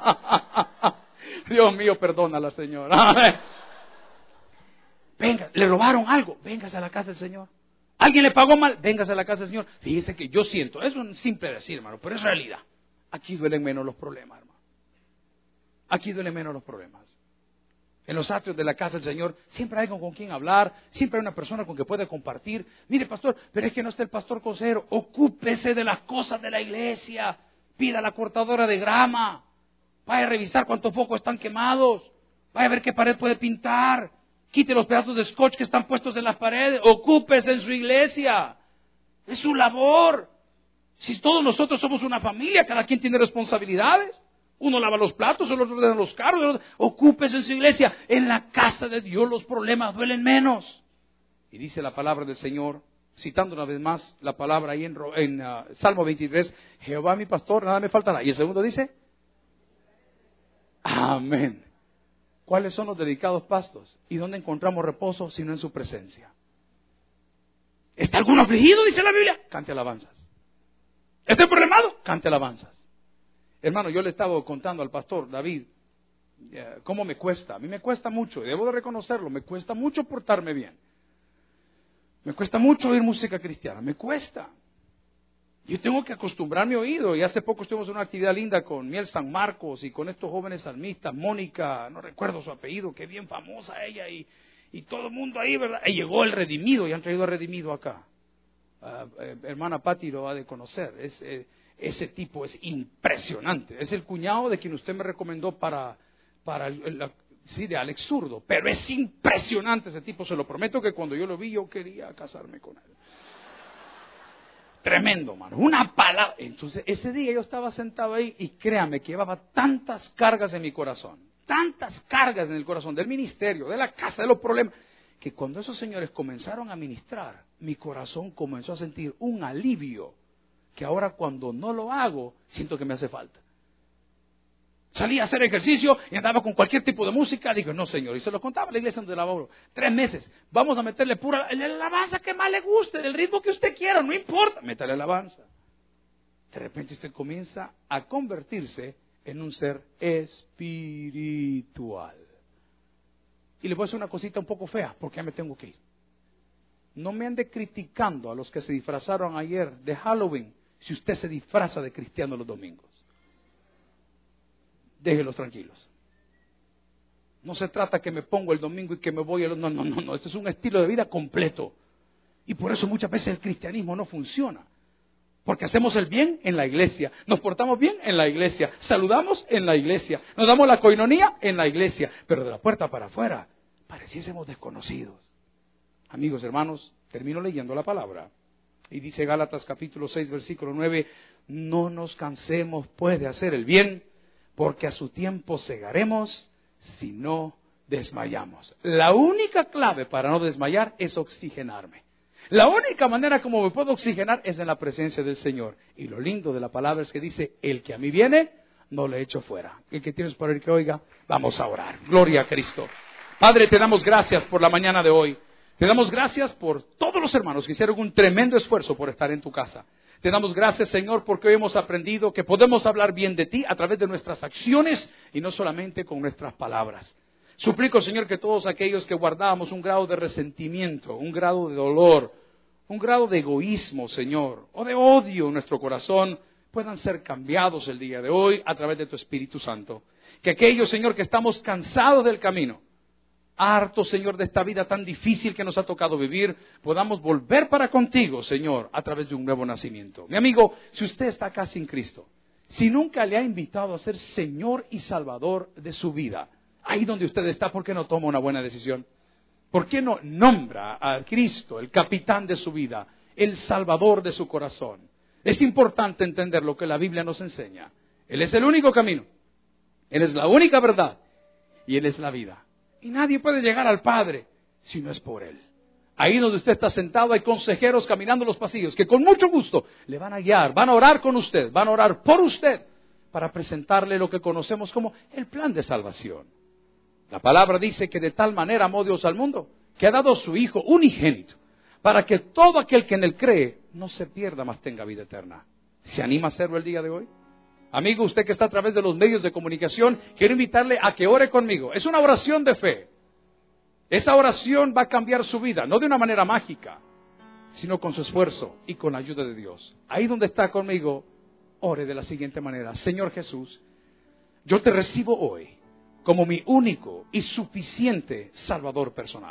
S2: Dios mío, perdona a la señora. Venga, le robaron algo, véngase a la casa del Señor. Alguien le pagó mal, véngase a la casa del Señor. Fíjese que yo siento, es un simple decir, hermano, pero es realidad. Aquí duelen menos los problemas, hermano. Aquí duelen menos los problemas. En los atrios de la casa del Señor siempre hay alguien con quien hablar, siempre hay una persona con que puede compartir. Mire, pastor, pero es que no está el pastor cosero. Ocúpese de las cosas de la iglesia. Pida a la cortadora de grama. Vaya a revisar cuántos focos están quemados. Vaya a ver qué pared puede pintar. Quite los pedazos de scotch que están puestos en las paredes. Ocúpese en su iglesia. Es su labor. Si todos nosotros somos una familia, cada quien tiene responsabilidades. Uno lava los platos, el otro ordena los carros. El otro... Ocúpese en su iglesia. En la casa de Dios los problemas duelen menos. Y dice la palabra del Señor, citando una vez más la palabra ahí en, en uh, Salmo veintitrés, Jehová mi pastor, nada me faltará. Y el segundo dice, amén. ¿Cuáles son los delicados pastos? ¿Y dónde encontramos reposo sino en su presencia? ¿Está alguno afligido? Dice la Biblia. Cante alabanzas. ¿Está problemado? Cante alabanzas. Hermano, yo le estaba contando al pastor David eh, cómo me cuesta. A mí me cuesta mucho, y debo de reconocerlo, me cuesta mucho portarme bien. Me cuesta mucho oír música cristiana, me cuesta. Yo tengo que acostumbrar mi oído. Y hace poco estuvimos en una actividad linda con Miel San Marcos y con estos jóvenes salmistas, Mónica, no recuerdo su apellido, que bien famosa ella, y, y todo el mundo ahí, ¿verdad? Y llegó el Redimido, y han traído al Redimido acá. Uh, eh, hermana Patti lo ha de conocer. Es, eh, ese tipo es impresionante. Es el cuñado de quien usted me recomendó para, para el, el, sí, de Alex Zurdo. Pero es impresionante ese tipo, se lo prometo que cuando yo lo vi yo quería casarme con él. Tremendo, mano. Una palabra. Entonces, ese día yo estaba sentado ahí y créame que llevaba tantas cargas en mi corazón, tantas cargas en el corazón del ministerio, de la casa, de los problemas, que cuando esos señores comenzaron a ministrar, mi corazón comenzó a sentir un alivio que ahora cuando no lo hago, siento que me hace falta. Salí a hacer ejercicio y andaba con cualquier tipo de música. Digo, no, señor. Y se lo contaba a la iglesia donde laboro. Tres meses. Vamos a meterle pura la alabanza que más le guste, el ritmo que usted quiera, no importa. Métale alabanza. De repente usted comienza a convertirse en un ser espiritual. Y le voy a hacer una cosita un poco fea, porque ya me tengo que ir. No me ande criticando a los que se disfrazaron ayer de Halloween si usted se disfraza de cristiano los domingos. Déjelos tranquilos. No se trata que me pongo el domingo y que me voy el... No, no, no, no. Esto es un estilo de vida completo. Y por eso muchas veces el cristianismo no funciona. Porque hacemos el bien en la iglesia, nos portamos bien en la iglesia, saludamos en la iglesia, nos damos la coinonía en la iglesia, pero de la puerta para afuera pareciésemos desconocidos. Amigos, hermanos, termino leyendo la palabra. Y dice Gálatas capítulo seis, versículo nueve, no nos cansemos pues de hacer el bien, porque a su tiempo segaremos si no desmayamos. La única clave para no desmayar es oxigenarme. La única manera como me puedo oxigenar es en la presencia del Señor. Y lo lindo de la palabra es que dice, el que a mí viene, no le echo fuera. El que tienes por el que oiga, vamos a orar. Gloria a Cristo. Padre, te damos gracias por la mañana de hoy. Te damos gracias por todos los hermanos que hicieron un tremendo esfuerzo por estar en tu casa. Te damos gracias, Señor, porque hoy hemos aprendido que podemos hablar bien de ti a través de nuestras acciones y no solamente con nuestras palabras. Suplico, Señor, que todos aquellos que guardábamos un grado de resentimiento, un grado de dolor, un grado de egoísmo, Señor, o de odio en nuestro corazón, puedan ser cambiados el día de hoy a través de tu Espíritu Santo. Que aquellos, Señor, que estamos cansados del camino, hartos, Señor, de esta vida tan difícil que nos ha tocado vivir, podamos volver para contigo, Señor, a través de un nuevo nacimiento. Mi amigo, si usted está acá sin Cristo, si nunca le ha invitado a ser Señor y Salvador de su vida, ahí donde usted está, ¿por qué no toma una buena decisión? ¿Por qué no nombra a Cristo, el capitán de su vida, el Salvador de su corazón? Es importante entender lo que la Biblia nos enseña. Él es el único camino, Él es la única verdad y Él es la vida. Y nadie puede llegar al Padre si no es por Él. Ahí donde usted está sentado hay consejeros caminando los pasillos que con mucho gusto le van a guiar, van a orar con usted, van a orar por usted para presentarle lo que conocemos como el plan de salvación. La palabra dice que de tal manera amó Dios al mundo que ha dado a su Hijo unigénito para que todo aquel que en Él cree no se pierda, mas tenga vida eterna. ¿Se anima a hacerlo el día de hoy? Amigo, usted que está a través de los medios de comunicación, quiero invitarle a que ore conmigo. Es una oración de fe. Esa oración va a cambiar su vida, no de una manera mágica, sino con su esfuerzo y con la ayuda de Dios. Ahí donde está conmigo, ore de la siguiente manera. Señor Jesús, yo te recibo hoy como mi único y suficiente Salvador personal.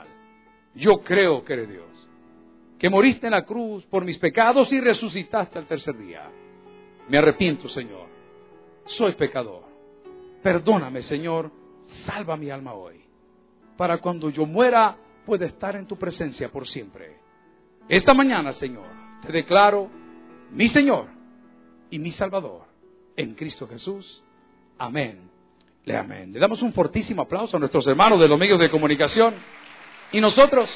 S2: Yo creo que eres Dios, que moriste en la cruz por mis pecados y resucitaste al tercer día. Me arrepiento, Señor. Soy pecador. Perdóname, Señor. Salva mi alma hoy, para cuando yo muera pueda estar en tu presencia por siempre. Esta mañana, Señor, te declaro mi Señor y mi Salvador en Cristo Jesús. Amén. Le amén. Le damos un fortísimo aplauso a nuestros hermanos de los medios de comunicación. Y nosotros,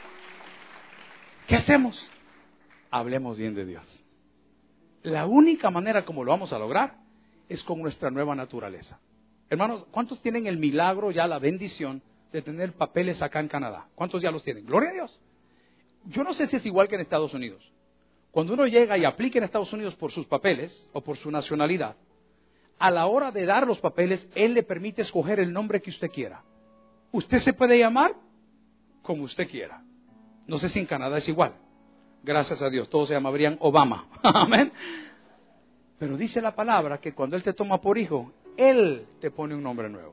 S2: ¿qué hacemos? Hablemos bien de Dios. La única manera como lo vamos a lograr es con nuestra nueva naturaleza. Hermanos, ¿cuántos tienen el milagro, ya la bendición de tener papeles acá en Canadá? ¿Cuántos ya los tienen? Gloria a Dios. Yo no sé si es igual que en Estados Unidos. Cuando uno llega y aplica en Estados Unidos por sus papeles o por su nacionalidad, a la hora de dar los papeles, él le permite escoger el nombre que usted quiera. Usted se puede llamar como usted quiera. No sé si en Canadá es igual. Gracias a Dios, todos se llamarían Obama. Amén. Pero dice la palabra que cuando Él te toma por hijo, Él te pone un nombre nuevo.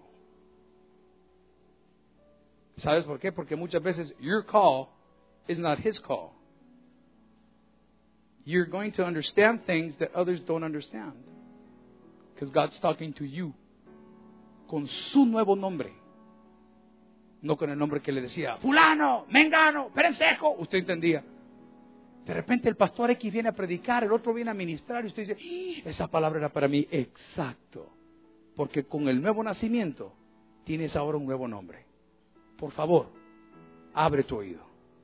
S2: ¿Sabes por qué? Porque muchas veces your call is not His call. You're going to understand things that others don't understand. Because God's talking to you con su nuevo nombre. No con el nombre que le decía, fulano, mengano, perencejo. Usted entendía. De repente el pastor X viene a predicar, el otro viene a ministrar y usted dice, ¡Ah! Esa palabra era para mí. Exacto. Porque con el nuevo nacimiento tienes ahora un nuevo nombre. Por favor, abre tu oído.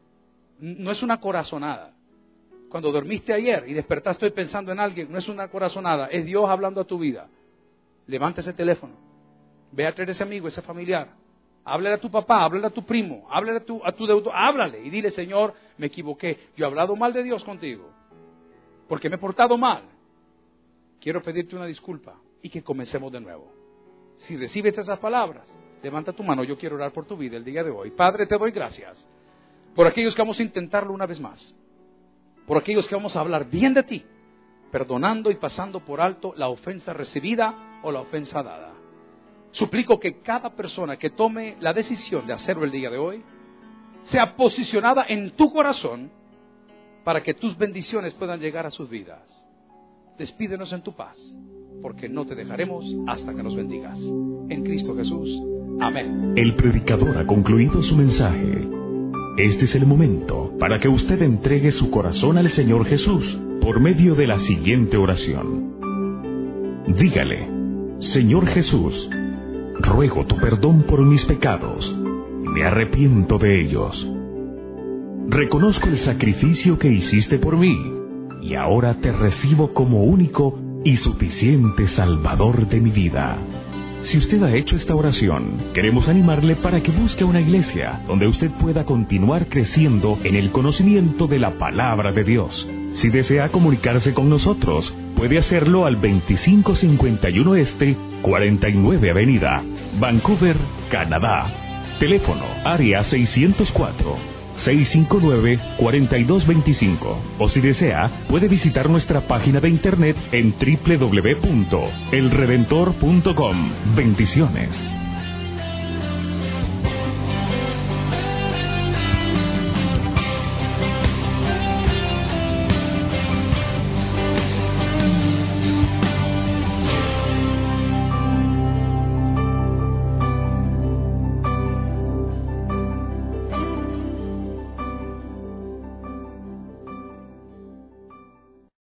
S2: No es una corazonada. Cuando dormiste ayer y despertaste hoy pensando en alguien, no es una corazonada, es Dios hablando a tu vida. Levanta ese teléfono, ve a traer ese amigo, ese familiar. Háblale a tu papá, háblale a tu primo, háblale a tu, a tu deudor, háblale y dile, Señor, me equivoqué, yo he hablado mal de Dios contigo, porque me he portado mal. Quiero pedirte una disculpa y que comencemos de nuevo. Si recibes esas palabras, levanta tu mano, yo quiero orar por tu vida el día de hoy. Padre, te doy gracias por aquellos que vamos a intentarlo una vez más, por aquellos que vamos a hablar bien de ti, perdonando y pasando por alto la ofensa recibida o la ofensa dada. Suplico que cada persona que tome la decisión de hacerlo el día de hoy sea posicionada en tu corazón para que tus bendiciones puedan llegar a sus vidas. Despídenos en tu paz, porque no te dejaremos hasta que nos bendigas. En Cristo Jesús. Amén.
S1: El predicador ha concluido su mensaje. Este es el momento para que usted entregue su corazón al Señor Jesús por medio de la siguiente oración. Dígale, Señor Jesús, ruego tu perdón por mis pecados, me arrepiento de ellos. Reconozco el sacrificio que hiciste por mí, y ahora te recibo como único y suficiente Salvador de mi vida. Si usted ha hecho esta oración, queremos animarle para que busque una iglesia donde usted pueda continuar creciendo en el conocimiento de la palabra de Dios. Si desea comunicarse con nosotros, puede hacerlo al veinticinco cincuenta y uno Este, cuarenta y nueve Avenida, Vancouver, Canadá. Teléfono, área seiscientos cuatro, seiscientos cincuenta y nueve, cuarenta y dos veinticinco. O si desea, puede visitar nuestra página de internet en doble u doble u doble u punto el redentor punto com. Bendiciones.